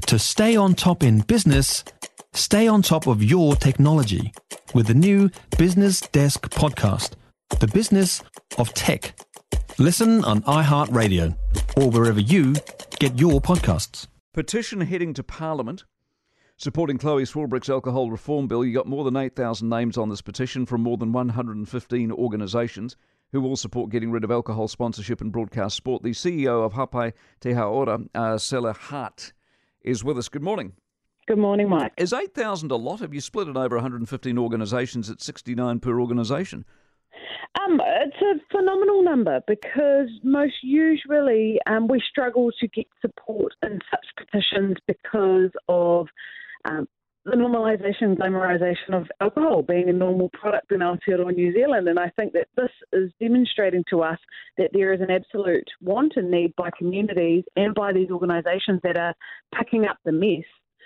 To stay on top in business, stay on top of your technology with the new Business Desk podcast, The Business of Tech. Listen on iHeartRadio or wherever you get your podcasts. Petition heading to Parliament supporting Chloe Swarbrick's alcohol reform bill. You got more than 8,000 names on this petition from more than 115 organisations who all support getting rid of alcohol sponsorship in broadcast sport. The CEO of Hapai Te Haora, Sela Hart, is with us. Good morning. Good morning, Mike. Is 8,000 a lot? Have you split it over 115 organisations at 69 per organisation? It's a phenomenal number because most usually we struggle to get support in such petitions because of the normalisation, glamorisation of alcohol being a normal product in Aotearoa New Zealand. And I think that this is demonstrating to us that there is an absolute want and need by communities and by these organisations that are picking up the mess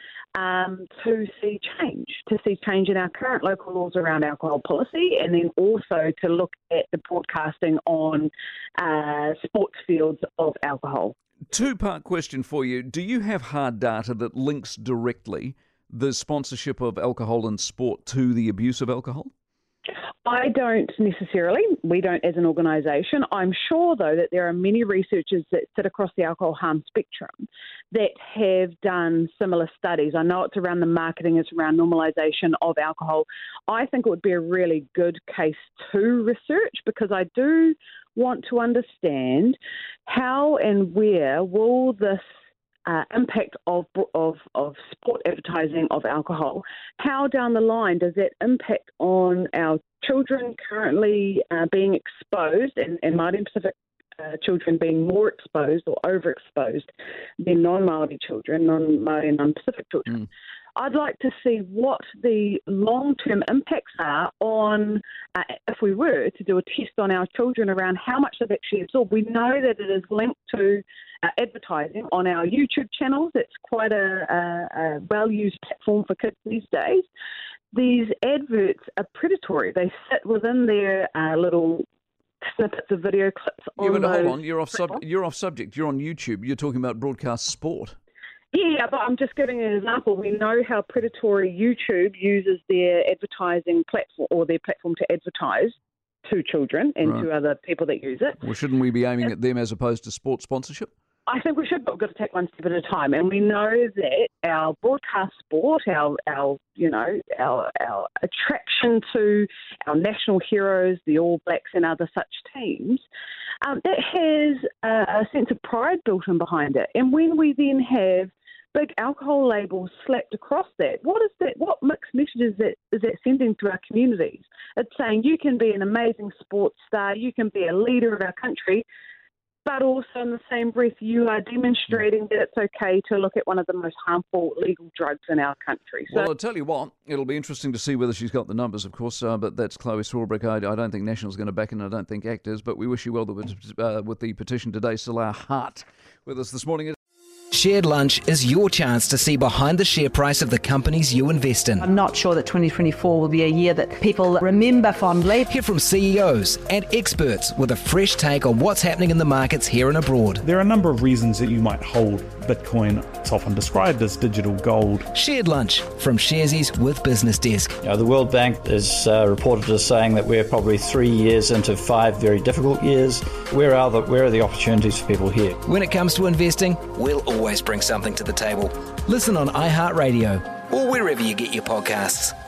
to see change in our current local laws around alcohol policy, and then also to look at the broadcasting on sports fields of alcohol. Two-part question for you. Do you have hard data that links directly the sponsorship of alcohol in sport to the abuse of alcohol? I don't necessarily. We don't as an organisation. I'm sure, though, that there are many researchers that sit across the alcohol harm spectrum that have done similar studies. I know it's around the marketing, it's around normalisation of alcohol. I think it would be a really good case to research because I do want to understand how and where will this impact of sport advertising of alcohol. How down the line does that impact on our children currently being exposed and Māori Pacific children being more exposed or overexposed than non-Māori children, non-Māori and non-Pacific children? I'd like to see what the long-term impacts are on, if we were to do a test on our children around how much they've actually absorbed. We know that it is linked to advertising on our YouTube channels. It's quite a well-used platform for kids these days. These adverts are predatory. They sit within their little snippets of video clips. Hold on, you're off subject. You're on YouTube. You're talking about broadcast sport. Yeah, but I'm just giving an example. We know how predatory YouTube uses their advertising platform or their platform to advertise to children and to other people that use it. Well, shouldn't we be aiming at them as opposed to sports sponsorship? I think we should, but we've got to take one step at a time. And we know that our broadcast sport, our attraction to our national heroes, the All Blacks and other such teams, that has a sense of pride built in behind it. And when we then have big alcohol labels slapped across that, what is that? What mixed messages is that sending to our communities? It's saying you can be an amazing sports star, you can be a leader of our country, but also in the same breath you are demonstrating that it's okay to look at one of the most harmful legal drugs in our country. Well, I'll tell you what, it'll be interesting to see whether she's got the numbers, of course, but that's Chloe Swarbrick. I don't think National's going to back in, I don't think ACT is, but we wish you well with the petition today. Sela Hart with us this morning. Shared Lunch is your chance to see behind the share price of the companies you invest in. I'm not sure that 2024 will be a year that people remember fondly. Hear from CEOs and experts with a fresh take on what's happening in the markets here and abroad. There are a number of reasons that you might hold Bitcoin. It's often described as digital gold. Shared Lunch from Sharesies with Business Desk. The World Bank is reported as saying that we're probably 3 years into 5 very difficult years. Where are the opportunities for people here? When it comes to investing, we'll always bring something to the table. Listen on iHeartRadio or wherever you get your podcasts.